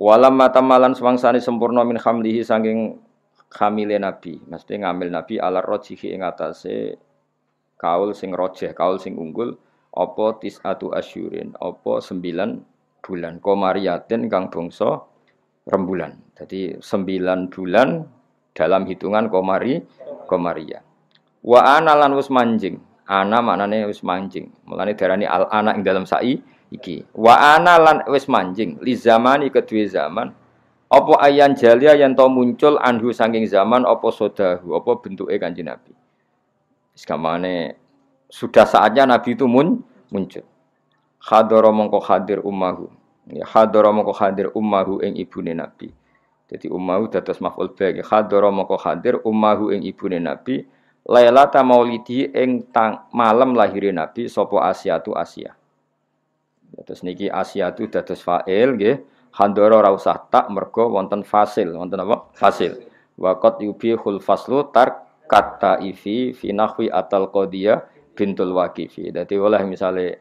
Walam matamalan semangsane sempurna min khamlihi saking hamile nabi, mesti ngambil nabi ala rojihi ing atase kaul sing rojeh, kaul sing unggul apa tisatu asyurin, apa 9 bulan komariatin kang bangsa rembulan. Jadi 9 bulan dalam hitungan komaria. Wa ana lan wis manjing. Ana maknane wis manjing. Mulane darani al ana ing dalam sai iki. Wa ana lan wis manjing li zamani kedue zaman. Apa ayan jalia yen to muncul anhu saking zaman apa sodahu, apa bentuke Kanjeng Nabi. Wis gamane sudah saatnya Nabi itu muncul. Hadara mongko hadir ummahu. Ya hadara mongko hadir ummahu ing ibune Nabi. Jadi ummahu dados maf'ul bagi. Hadara mongko hadir ummahu ing ibune Nabi. Lailata maulidi ing malam lahire Nabi sapa Asyatu Asia. Terus niki Asyatu dados fa'il nggih. Hadara ora usah tak mergo wonten fasil, wonten apa? Fasil. Waqat yubihul faslu kata ifi fi nahwi atal qadiyah bintul waqifi. Dadi oleh misale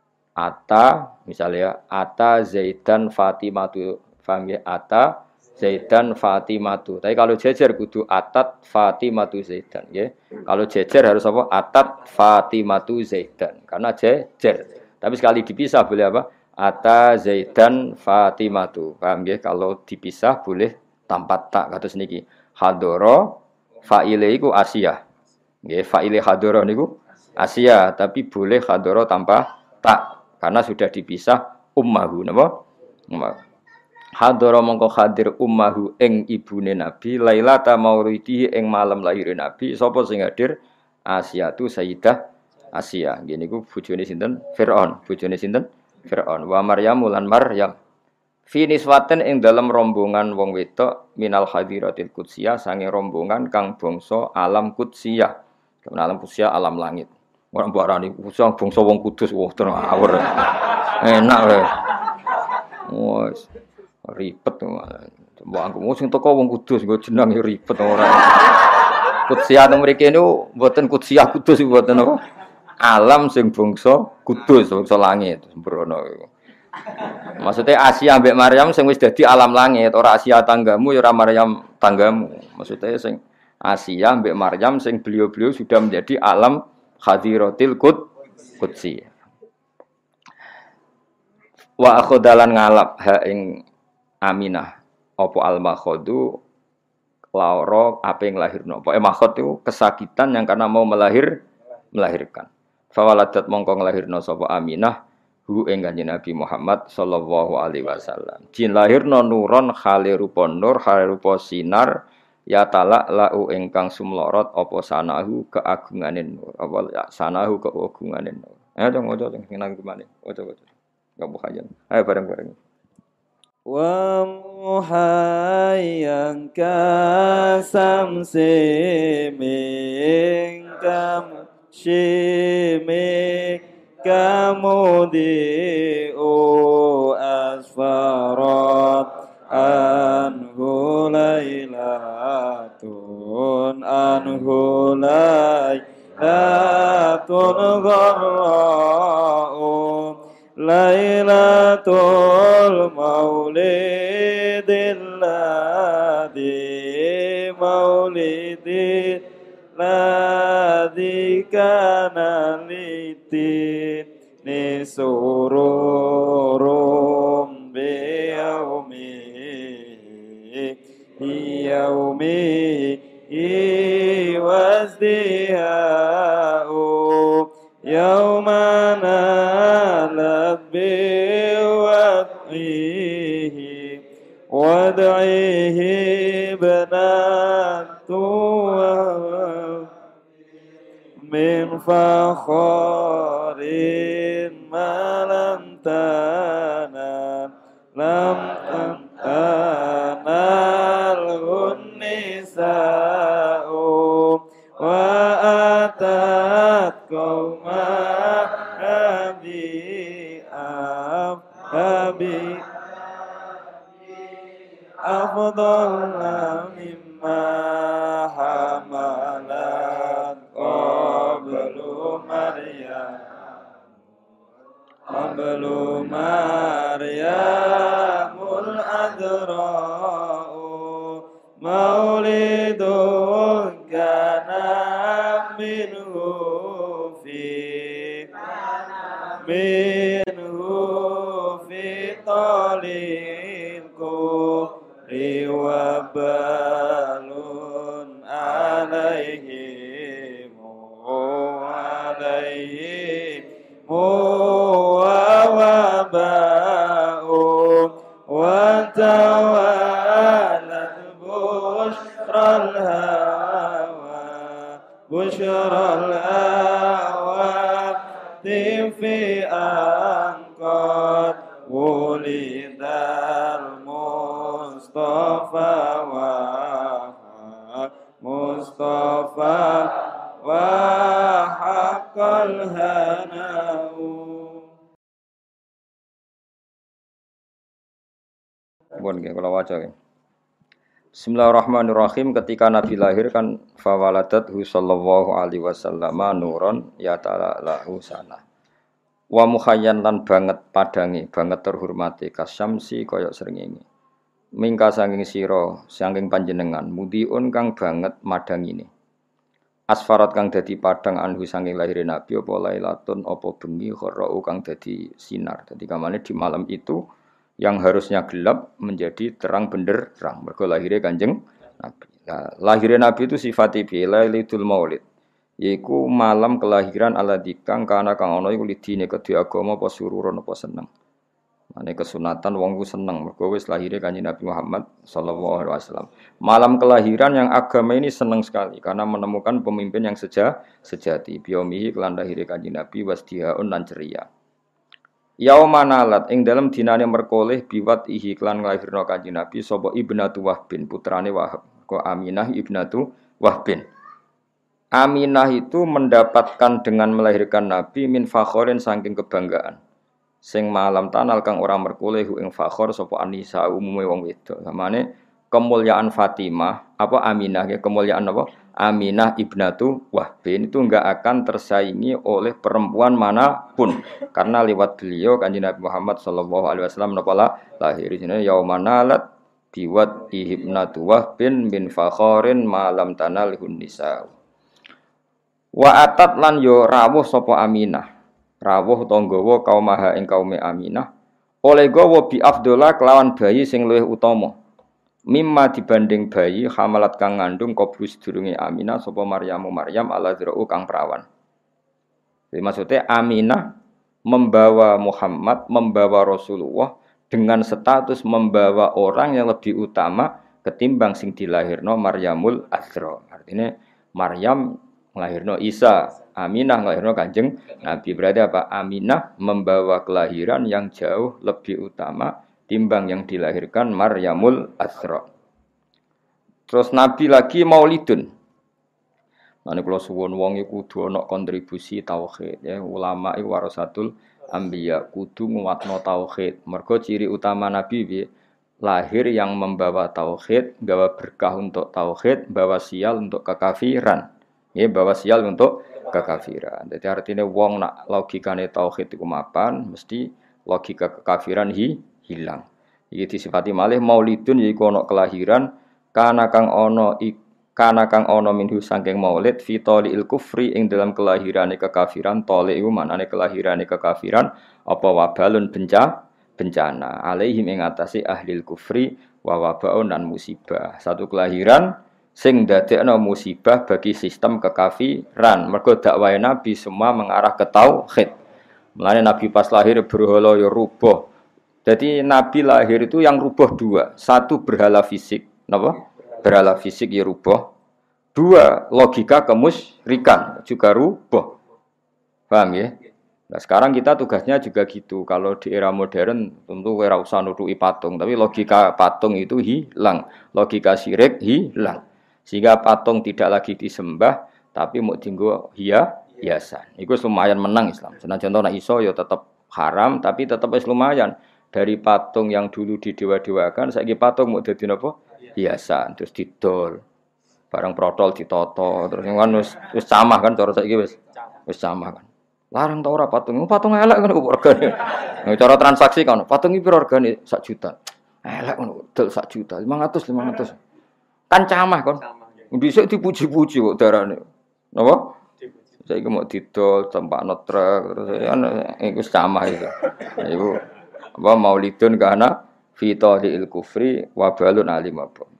ata Zaidan Fatimatu. Paham nggih? Ata Zaidan Fatimatu. Tapi kalau jejer kudu atat Fatimatu Zaidan nggih. Kalau jejer harus apa? Atat Fatimatu Zaidan. Karena jejer. Tapi sekali dipisah boleh apa? Ata Zaidan Fatimatu. Paham nggih? Kalau dipisah boleh tanpa tak kados niki. Hadara fa'ile iku Asia. Nggih, fa'ile hadara niku Asia, tapi boleh hadara tanpa tak karena sudah dipisah ummahu napa? Hadara mongko hadir ummahu ing ibune Nabi lailata mauridihi ing malam lahir Nabi sapa sing hadir Asyatu Sayyidah Asia nggih niku bojone sinten Firaun wa Maryam lan Maryam fi niswaten ing dalam rombongan wong wedok minal hadiratil qudsiyah sange rombongan kang bangsa alam qudsiyah alam qudsiyah alam langit ora mbok arani bangsa wong kudus wah terawur enak wae wis ribet mbok aku sing teko wong kudus nggo jeneng ribet ora Qudsiyah nang mriki niku mboten Qudsiyah kudus mboten apa alam sing bangsa kudus bangsa langit sembrono iku maksudnya Asia ambek Maryam sing wis dadi alam langit ora Asia tanggamu ya ora Maryam tanggamu maksudnya sing Asia ambek Maryam sing beliau-beliau sudah menjadi alam hadiratil qudsiyah wa akhodalan ngalap ha ing Aminah apa al-makhadu laura apa yang lahirno. Pokoke makhod itu kesakitan yang karena mau melahirkan. Fawaladat mongko nglahirno sapa Aminah hu ing Kanjeng Nabi Muhammad sallallahu alaihi wasallam. Jin lahirno nuron khale rupa nur, khale rupa sinar ya talak lau ingkang sumlorot apa sanahu keagungane nur. Apa sanahu keagungane nur. Dong ojo sing nang kemane. Ojo. Enggak bukajan. Ayo bareng-bareng. Wa muhayyan kasamsi mingkam shimik kamudi o asfarat anhu laylatun gharra'u Lailatul maulidil ladzi kana litin nisurum yaumi wazdihau yaumana labbi wad'ihi banatu min fakharin malam tanal nisa'u wa atat qauma abi afdal mimma hamalat qablu maryamul أدراء مولد كان منه في طال الكفر وبال عليهم ووباء وتوالت بشرى الهوى في أن قد ولد المصطفى وحق الهناء. Kalau waca ya. Bismillahirrahmanirrahim. Ketika Nabi lahir kan fawaladathu sallallahu alaihi wasallam nuron ya ta'ala lahu sana. Wa mukhayyan lan banget padangi, banget terhormati kasyamsi kaya srengenge. Mingka saking sira, saking panjenengan mudiun kang banget madangine. Asfarat kang dadi padang anhu saking lahir Nabi apa lailatun apa bengi kharau kang dadi sinar. Dadi kamane di malam itu yang harusnya gelap menjadi terang benderang. Mergo lahirnya Kanjeng Nabi. Nah, lahirnya Nabi itu sifati bi lailatul maulid. Yaiku malam kelahiran alladzi kang kana kang ana iku lidine kedhe agama apa sururon apa seneng. Mane kesunatan wong ku seneng mergo wis lahirnya Kanjeng Nabi Muhammad sallallahu alaihi wasallam. Malam kelahiran yang agama ini seneng sekali karena menemukan pemimpin yang sejati. Biomihi kelan lahirnya Kanjeng Nabi wasdihaun lan ceria. Yaumanalat ing dalam dinane merkoleh biwat ihi klan nglahirno Kanjeng Nabi sapa Ibnatu Wahbin putrane Wahab. Kok Aminah Ibnatu Wahbin. Aminah itu mendapatkan dengan melahirkan Nabi min fakhorin saking kebanggaan. Sing malam tanal kang ora merkoleh ing fakhor sapa Anisa umume wong wedok. Samane kemuliaan Fatimah apa Aminah ya kemuliaan apa? Aminah Ibnatu Wahbin itu enggak akan tersaingi oleh perempuan manapun karena lewat beliau Kanjeng Nabi Muhammad sallallahu alaihi wasallam napa lahir jenenge yaumanalat biwat Ibnatu Wahbin bin fakhorin malam tanalihun nisa. Wa atat lan yo rawuh sapa Aminah. Rawuh tanggawa kaumaha ing kaume Aminah oleh gawa bi afdhola kelawan bayi sing luwih utama. Mimma dibanding bayi hamalat kang ngandung kobrus durunge Aminah sapa Maryam alazra'u kang perawan. Jadi maksudnya Aminah membawa Muhammad, membawa Rasulullah dengan status membawa orang yang lebih utama ketimbang sing dilahirno Maryamul Azra. Artinya Maryam nglahirno Isa, Aminah nglahirno Kanjeng Nabi. Berarti apa? Aminah membawa kelahiran yang jauh lebih utama timbang yang dilahirkan Maryamul Azra. Terus Nabi lagi maulidun. Mane kula suwun wong iku kudu ana kontribusi tauhid ya. Ulama iku warasatul anbiya kudu nguwatno tauhid. Mergo ciri utama Nabi piye? Lahir yang membawa tauhid, bawa berkah untuk tauhid, bawa sial untuk kekafiran. Ya, bawa sial untuk kekafiran. Jadi artinya wong nak logikane tauhid iku mapan, mesti logika kekafiran hilang. Iki disifati malih maulidun yaiku ana kelahiran kana kang ana minhu saking maulid fi talil kufri ing dalam kelahirane kekafiran. Tali iku manane kelahirane kekafiran apa wabalun bencana alaihim ing atase ahli kufri wa wabaun dan musibah. Satu kelahiran sing dadekno musibah bagi sistem kekafiran. Mergo dakwahe Nabi semua mengarah ke tauhid. Mulane Nabi pas lahir berhala ya rubuh. Jadi Nabi lahir itu yang rubah dua. Satu berhala fisik. Kenapa? Berhala fisik ya rubah. Dua, logika kemusyrikan juga rubah. Paham ya? Nah sekarang kita tugasnya juga gitu. Kalau di era modern tentu ora usah nutuki patung. Tapi logika patung itu hilang. Logika syirik hilang. Sehingga patung tidak lagi disembah. Tapi mau dienggo hiasan. Itu lumayan menang Islam. Senajan nek iso ya tetap haram. Tapi tetap lumayan. Dari patung yang dulu didewa-dewakan, saiki patung mau dadi napa? Hiasan, terus didol. Barang protol ditoto, terus kan wis camah kan cara saiki wis camah kan. Larang ta ora patung? Patung elek kan regane. Cara transaksi kan, patung iki piro regane? 1 juta. Elek ngono, dol 1 juta, 500. Kan camah kon. Dhisik dipuji-puji kok darane. Napa? Saiki mau didol tempakno truk terus kan iku camah itu. Iku apa maulidun kana fi tadil kufri wa balun alim apa.